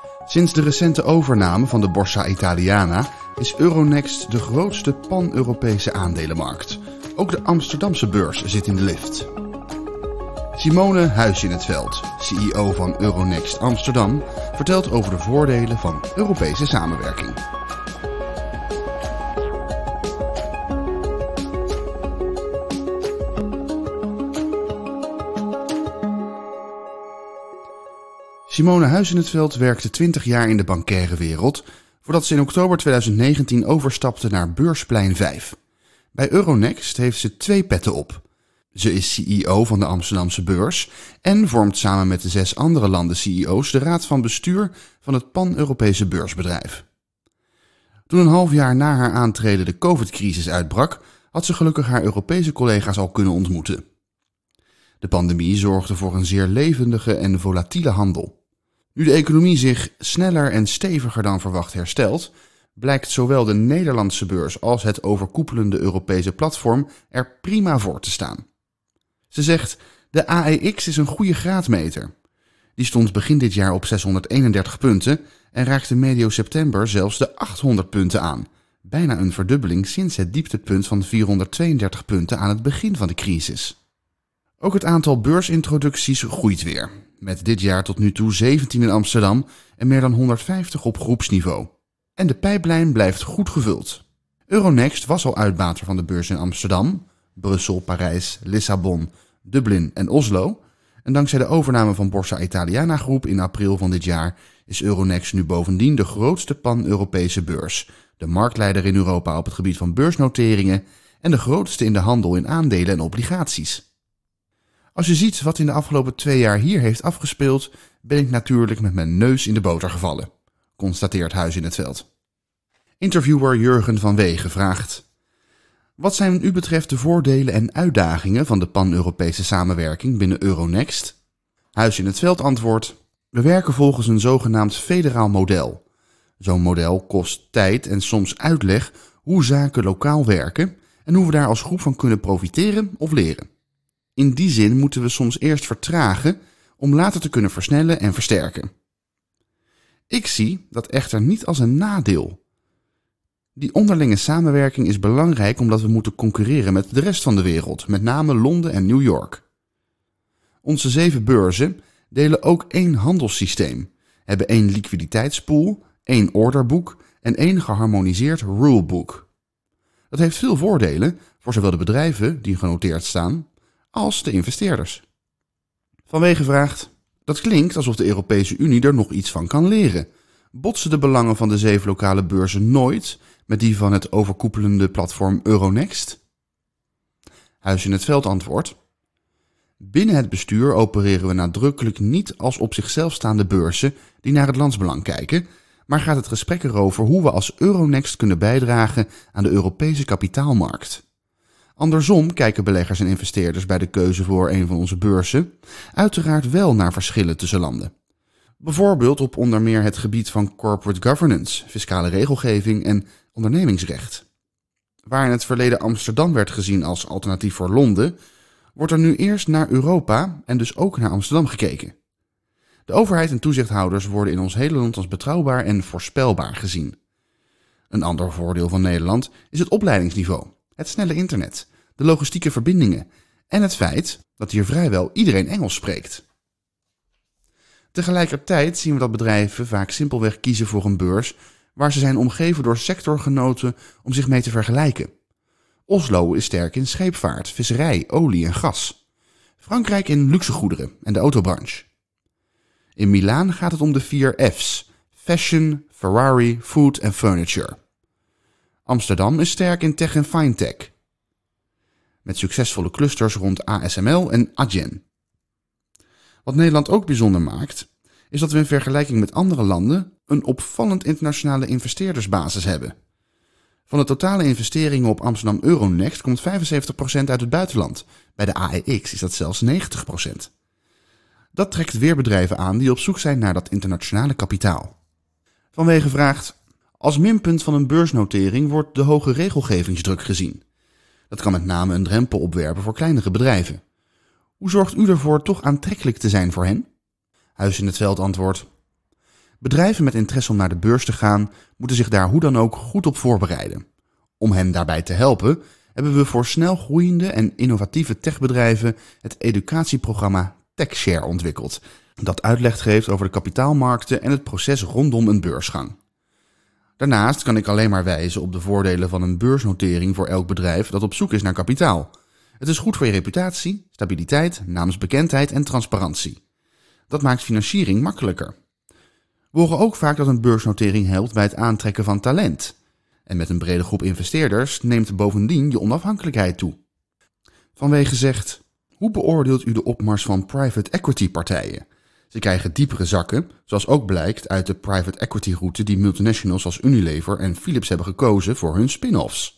Sinds de recente overname van de Borsa Italiana is Euronext de grootste pan-Europese aandelenmarkt. Ook de Amsterdamse beurs zit in de lift. Simone Huis-in-het-Veld, CEO van Euronext Amsterdam, vertelt over de voordelen van Europese samenwerking. Simone Huis-in-het-Veld werkte 20 jaar in de bankaire wereld, voordat ze in oktober 2019 overstapte naar Beursplein 5. Bij Euronext heeft ze 2 petten op. Ze is CEO van de Amsterdamse beurs en vormt samen met de 6 andere landen CEO's de raad van bestuur van het pan-Europese beursbedrijf. Toen een half jaar na haar aantreden de COVID-crisis uitbrak, had ze gelukkig haar Europese collega's al kunnen ontmoeten. De pandemie zorgde voor een zeer levendige en volatiele handel. Nu de economie zich sneller en steviger dan verwacht herstelt, blijkt zowel de Nederlandse beurs als het overkoepelende Europese platform er prima voor te staan. Ze zegt, de AEX is een goede graadmeter. Die stond begin dit jaar op 631 punten en raakte medio september zelfs de 800 punten aan. Bijna een verdubbeling sinds het dieptepunt van 432 punten aan het begin van de crisis. Ook het aantal beursintroducties groeit weer. Met dit jaar tot nu toe 17 in Amsterdam en meer dan 150 op groepsniveau. En de pijplijn blijft goed gevuld. Euronext was al uitbater van de beurs in Amsterdam, Brussel, Parijs, Lissabon, Dublin en Oslo. En dankzij de overname van Borsa Italiana Groep in april van dit jaar is Euronext nu bovendien de grootste pan-Europese beurs. De marktleider in Europa op het gebied van beursnoteringen en de grootste in de handel in aandelen en obligaties. Als je ziet wat in de afgelopen 2 jaar hier heeft afgespeeld, ben ik natuurlijk met mijn neus in de boter gevallen, constateert Huis-in-het-Veld. Interviewer Jurgen van Wegen vraagt: wat zijn u betreft de voordelen en uitdagingen van de pan-Europese samenwerking binnen Euronext? Huis-in-het-Veld antwoordt: we werken volgens een zogenaamd federaal model. Zo'n model kost tijd en soms uitleg hoe zaken lokaal werken en hoe we daar als groep van kunnen profiteren of leren. In die zin moeten we soms eerst vertragen om later te kunnen versnellen en versterken. Ik zie dat echter niet als een nadeel. Die onderlinge samenwerking is belangrijk omdat we moeten concurreren met de rest van de wereld, met name Londen en New York. Onze 7 beurzen delen ook 1 handelssysteem, hebben 1 liquiditeitspool, 1 orderboek en 1 geharmoniseerd rulebook. Dat heeft veel voordelen voor zowel de bedrijven die genoteerd staan als de investeerders. Van Wegen vraagt: dat klinkt alsof de Europese Unie er nog iets van kan leren. Botsen de belangen van de 7 lokale beurzen nooit met die van het overkoepelende platform Euronext? Huis-in-het-Veld antwoordt: binnen het bestuur opereren we nadrukkelijk niet als op zichzelf staande beurzen die naar het landsbelang kijken, maar gaat het gesprek erover hoe we als Euronext kunnen bijdragen aan de Europese kapitaalmarkt. Andersom kijken beleggers en investeerders bij de keuze voor een van onze beurzen uiteraard wel naar verschillen tussen landen. Bijvoorbeeld op onder meer het gebied van corporate governance, fiscale regelgeving en ondernemingsrecht. Waar in het verleden Amsterdam werd gezien als alternatief voor Londen, wordt er nu eerst naar Europa en dus ook naar Amsterdam gekeken. De overheid en toezichthouders worden in ons hele land als betrouwbaar en voorspelbaar gezien. Een ander voordeel van Nederland is het opleidingsniveau, het snelle internet, de logistieke verbindingen en het feit dat hier vrijwel iedereen Engels spreekt. Tegelijkertijd zien we dat bedrijven vaak simpelweg kiezen voor een beurs waar ze zijn omgeven door sectorgenoten om zich mee te vergelijken. Oslo is sterk in scheepvaart, visserij, olie en gas. Frankrijk in luxegoederen en de autobranche. In Milaan gaat het om de 4 F's: fashion, Ferrari, food en furniture. Amsterdam is sterk in tech en fintech, met succesvolle clusters rond ASML en Adyen. Wat Nederland ook bijzonder maakt, is dat we in vergelijking met andere landen een opvallend internationale investeerdersbasis hebben. Van de totale investeringen op Amsterdam Euronext komt 75% uit het buitenland. Bij de AEX is dat zelfs 90%. Dat trekt weer bedrijven aan die op zoek zijn naar dat internationale kapitaal. Van Wegen vraagt: als minpunt van een beursnotering wordt de hoge regelgevingsdruk gezien. Dat kan met name een drempel opwerpen voor kleinere bedrijven. Hoe zorgt u ervoor toch aantrekkelijk te zijn voor hen? Huis-in-het-Veld antwoordt: Bedrijven met interesse om naar de beurs te gaan, moeten zich daar hoe dan ook goed op voorbereiden. Om hen daarbij te helpen, hebben we voor snel groeiende en innovatieve techbedrijven het educatieprogramma TechShare ontwikkeld, dat uitleg geeft over de kapitaalmarkten en het proces rondom een beursgang. Daarnaast kan ik alleen maar wijzen op de voordelen van een beursnotering voor elk bedrijf dat op zoek is naar kapitaal. Het is goed voor je reputatie, stabiliteit, naamsbekendheid en transparantie. Dat maakt financiering makkelijker. We horen ook vaak dat een beursnotering helpt bij het aantrekken van talent. En met een brede groep investeerders neemt bovendien je onafhankelijkheid toe. Vanwege zegt, hoe beoordeelt u de opmars van private equity partijen? Ze krijgen diepere zakken, zoals ook blijkt uit de private equity route die multinationals als Unilever en Philips hebben gekozen voor hun spin-offs.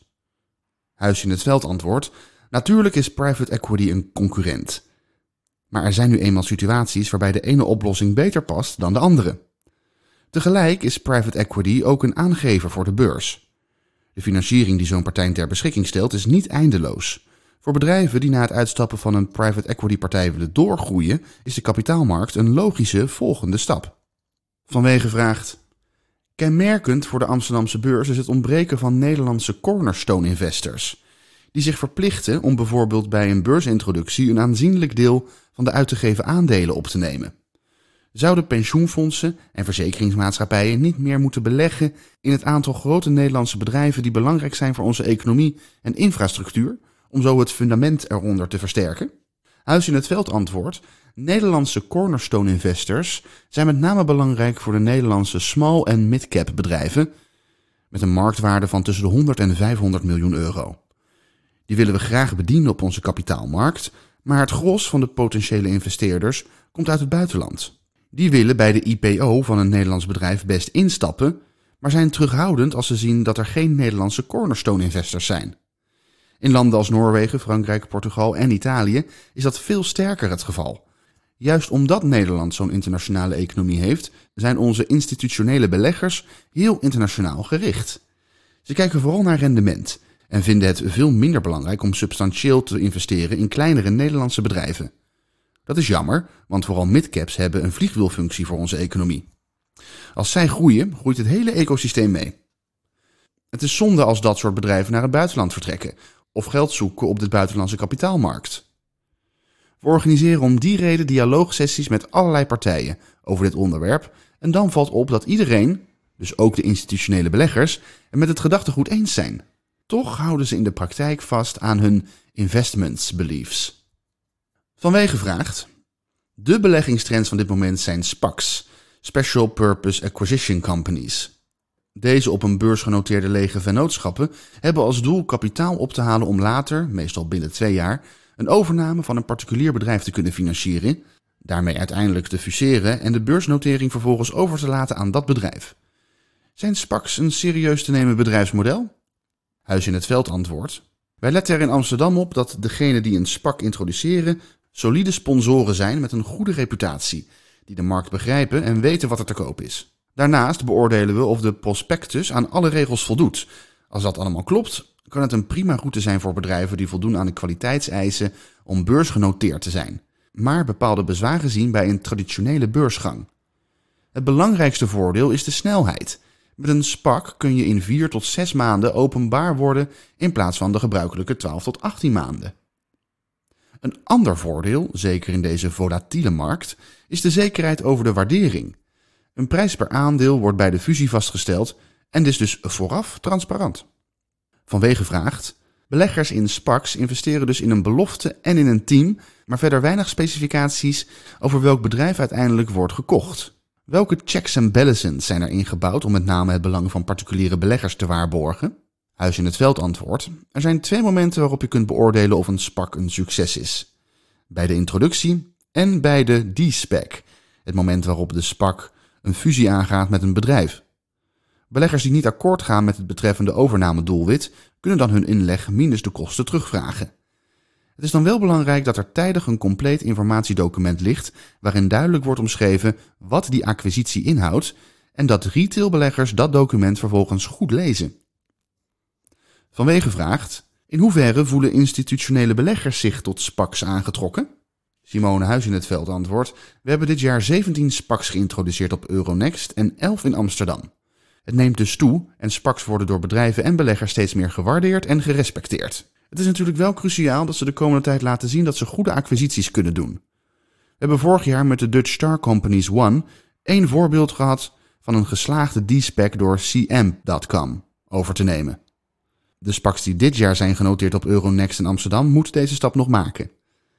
Huis in het Veld antwoordt, natuurlijk is private equity een concurrent. Maar er zijn nu eenmaal situaties waarbij de ene oplossing beter past dan de andere. Tegelijk is private equity ook een aangever voor de beurs. De financiering die zo'n partij ter beschikking stelt is niet eindeloos. Voor bedrijven die na het uitstappen van een private equity partij willen doorgroeien, is de kapitaalmarkt een logische volgende stap. Vanwege vraagt, kenmerkend voor de Amsterdamse beurs is het ontbreken van Nederlandse cornerstone investors, die zich verplichten om bijvoorbeeld bij een beursintroductie een aanzienlijk deel van de uit te geven aandelen op te nemen. Zouden pensioenfondsen en verzekeringsmaatschappijen niet meer moeten beleggen in het aantal grote Nederlandse bedrijven die belangrijk zijn voor onze economie en infrastructuur, om zo het fundament eronder te versterken? Huis in het Veld antwoordt, Nederlandse cornerstone investors zijn met name belangrijk voor de Nederlandse small- en mid-cap bedrijven met een marktwaarde van tussen de 100 en 500 miljoen euro. Die willen we graag bedienen op onze kapitaalmarkt, maar het gros van de potentiële investeerders komt uit het buitenland. Die willen bij de IPO van een Nederlands bedrijf best instappen, maar zijn terughoudend als ze zien dat er geen Nederlandse cornerstone investors zijn. In landen als Noorwegen, Frankrijk, Portugal en Italië is dat veel sterker het geval. Juist omdat Nederland zo'n internationale economie heeft, zijn onze institutionele beleggers heel internationaal gericht. Ze kijken vooral naar rendement en vinden het veel minder belangrijk om substantieel te investeren in kleinere Nederlandse bedrijven. Dat is jammer, want vooral midcaps hebben een vliegwielfunctie voor onze economie. Als zij groeien, groeit het hele ecosysteem mee. Het is zonde als dat soort bedrijven naar het buitenland vertrekken of geld zoeken op de buitenlandse kapitaalmarkt. We organiseren om die reden dialoogsessies met allerlei partijen over dit onderwerp en dan valt op dat iedereen, dus ook de institutionele beleggers, het met het gedachtegoed eens zijn. Toch houden ze in de praktijk vast aan hun investments beliefs. Vanwege vraagt, de beleggingstrends van dit moment zijn SPACs, Special Purpose Acquisition Companies. Deze op een beurs genoteerde lege vennootschappen hebben als doel kapitaal op te halen om later, meestal binnen 2 jaar, een overname van een particulier bedrijf te kunnen financieren, daarmee uiteindelijk te fuseren en de beursnotering vervolgens over te laten aan dat bedrijf. Zijn SPACs een serieus te nemen bedrijfsmodel? Huis in het Veld antwoordt, wij letten er in Amsterdam op dat degenen die een SPAC introduceren solide sponsoren zijn met een goede reputatie, die de markt begrijpen en weten wat er te koop is. Daarnaast beoordelen we of de prospectus aan alle regels voldoet. Als dat allemaal klopt, kan het een prima route zijn voor bedrijven die voldoen aan de kwaliteitseisen om beursgenoteerd te zijn, maar bepaalde bezwaren zien bij een traditionele beursgang. Het belangrijkste voordeel is de snelheid. Met een SPAC kun je in 4 tot 6 maanden openbaar worden in plaats van de gebruikelijke 12 tot 18 maanden. Een ander voordeel, zeker in deze volatiele markt, is de zekerheid over de waardering. Een prijs per aandeel wordt bij de fusie vastgesteld en is dus vooraf transparant. Vanwege vraagt, beleggers in SPACs investeren dus in een belofte en in een team, maar verder weinig specificaties over welk bedrijf uiteindelijk wordt gekocht. Welke checks en balances zijn er ingebouwd om met name het belang van particuliere beleggers te waarborgen? Huis in het Veld antwoordt, er zijn 2 momenten waarop je kunt beoordelen of een SPAC een succes is. Bij de introductie en bij de de-SPAC, het moment waarop de SPAC een fusie aangaat met een bedrijf. Beleggers die niet akkoord gaan met het betreffende overnamedoelwit kunnen dan hun inleg minus de kosten terugvragen. Het is dan wel belangrijk dat er tijdig een compleet informatiedocument ligt waarin duidelijk wordt omschreven wat die acquisitie inhoudt en dat retailbeleggers dat document vervolgens goed lezen. Vanwege vraagt, in hoeverre voelen institutionele beleggers zich tot SPACs aangetrokken? Simone Huis in het Veld antwoordt: we hebben dit jaar 17 SPACs geïntroduceerd op Euronext en 11 in Amsterdam. Het neemt dus toe en SPACs worden door bedrijven en beleggers steeds meer gewaardeerd en gerespecteerd. Het is natuurlijk wel cruciaal dat ze de komende tijd laten zien dat ze goede acquisities kunnen doen. We hebben vorig jaar met de Dutch Star Companies One 1 voorbeeld gehad van een geslaagde de-SPAC door CM.com over te nemen. De SPACs die dit jaar zijn genoteerd op Euronext in Amsterdam moeten deze stap nog maken.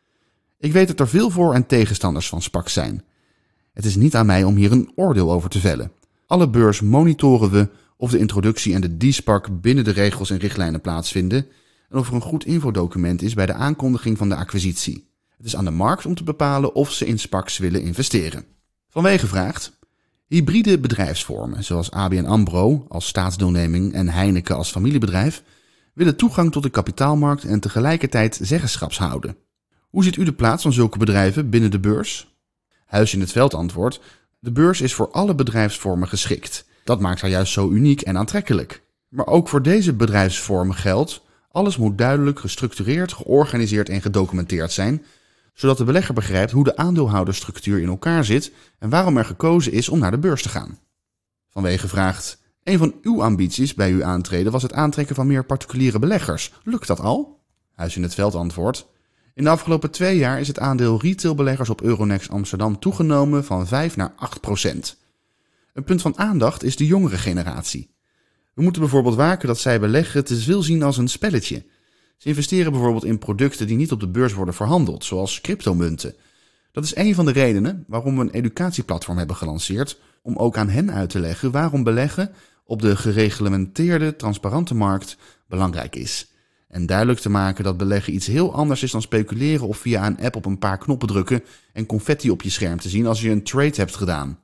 Ik weet dat er veel voor- en tegenstanders van SPACs zijn. Het is niet aan mij om hier een oordeel over te vellen. Alle beurs monitoren we of de introductie en de de-SPAC binnen de regels en richtlijnen plaatsvinden en of er een goed infodocument is bij de aankondiging van de acquisitie. Het is aan de markt om te bepalen of ze in SPACs willen investeren. Van Wegen vraagt: hybride bedrijfsvormen zoals ABN AMRO als staatsdeelneming en Heineken als familiebedrijf willen toegang tot de kapitaalmarkt en tegelijkertijd zeggenschaps houden. Hoe ziet u de plaats van zulke bedrijven binnen de beurs? Huis in het Veld antwoordt: de beurs is voor alle bedrijfsvormen geschikt. Dat maakt haar juist zo uniek en aantrekkelijk. Maar ook voor deze bedrijfsvormen geldt: alles moet duidelijk, gestructureerd, georganiseerd en gedocumenteerd zijn, zodat de belegger begrijpt hoe de aandeelhoudersstructuur in elkaar zit en waarom er gekozen is om naar de beurs te gaan. Van Wegen vraagt: een van uw ambities bij uw aantreden was het aantrekken van meer particuliere beleggers. Lukt dat al? Huis in het Veld antwoordt: in de afgelopen 2 jaar is het aandeel retailbeleggers op Euronext Amsterdam toegenomen van 5 naar 8%. Een punt van aandacht is de jongere generatie. We moeten bijvoorbeeld waken dat zij beleggen te veel zien als een spelletje. Ze investeren bijvoorbeeld in producten die niet op de beurs worden verhandeld, zoals cryptomunten. Dat is een van de redenen waarom we een educatieplatform hebben gelanceerd, om ook aan hen uit te leggen waarom beleggen op de gereglementeerde, transparante markt belangrijk is. En duidelijk te maken dat beleggen iets heel anders is dan speculeren of via een app op een paar knoppen drukken en confetti op je scherm te zien als je een trade hebt gedaan.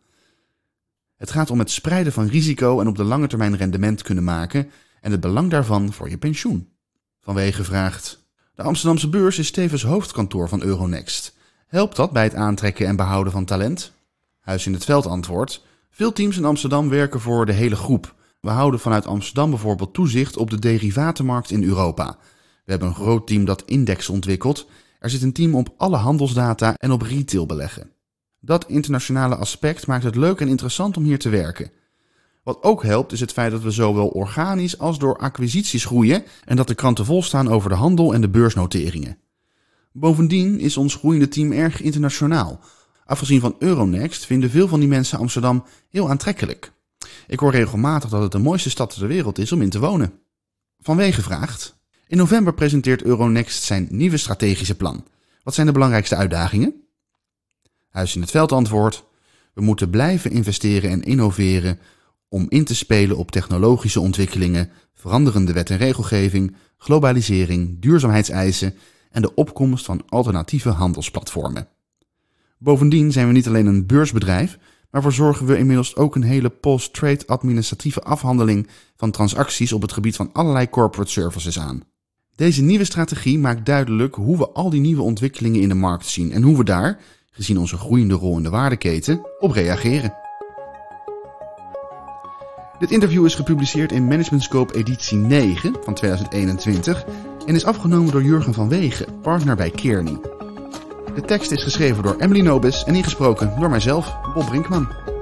Het gaat om het spreiden van risico en op de lange termijn rendement kunnen maken en het belang daarvan voor je pensioen. Van Wegen vraagt: de Amsterdamse beurs is tevens hoofdkantoor van Euronext. Helpt dat bij het aantrekken en behouden van talent? Huis in het Veld antwoordt: veel teams in Amsterdam werken voor de hele groep. We houden vanuit Amsterdam bijvoorbeeld toezicht op de derivatenmarkt in Europa. We hebben een groot team dat index ontwikkelt. Er zit een team op alle handelsdata en op retail beleggen. Dat internationale aspect maakt het leuk en interessant om hier te werken. Wat ook helpt is het feit dat we zowel organisch als door acquisities groeien en dat de kranten vol staan over de handel en de beursnoteringen. Bovendien is ons groeiende team erg internationaal. Afgezien van Euronext vinden veel van die mensen Amsterdam heel aantrekkelijk. Ik hoor regelmatig dat het de mooiste stad ter wereld is om in te wonen. Van Wegen vraagt: in november presenteert Euronext zijn nieuwe strategische plan. Wat zijn de belangrijkste uitdagingen? Huis in het Veld antwoordt: we moeten blijven investeren en innoveren om in te spelen op technologische ontwikkelingen, veranderende wet en regelgeving, globalisering, duurzaamheidseisen en de opkomst van alternatieve handelsplatformen. Bovendien zijn we niet alleen een beursbedrijf, maar verzorgen we inmiddels ook een hele post-trade administratieve afhandeling van transacties op het gebied van allerlei corporate services aan. Deze nieuwe strategie maakt duidelijk hoe we al die nieuwe ontwikkelingen in de markt zien en hoe we daar, gezien onze groeiende rol in de waardeketen, op reageren. Dit interview is gepubliceerd in Management Scope editie 9 van 2021 en is afgenomen door Jurgen van Wegen, partner bij Kearney. De tekst is geschreven door Emily Nobis en ingesproken door mijzelf, Bob Brinkman.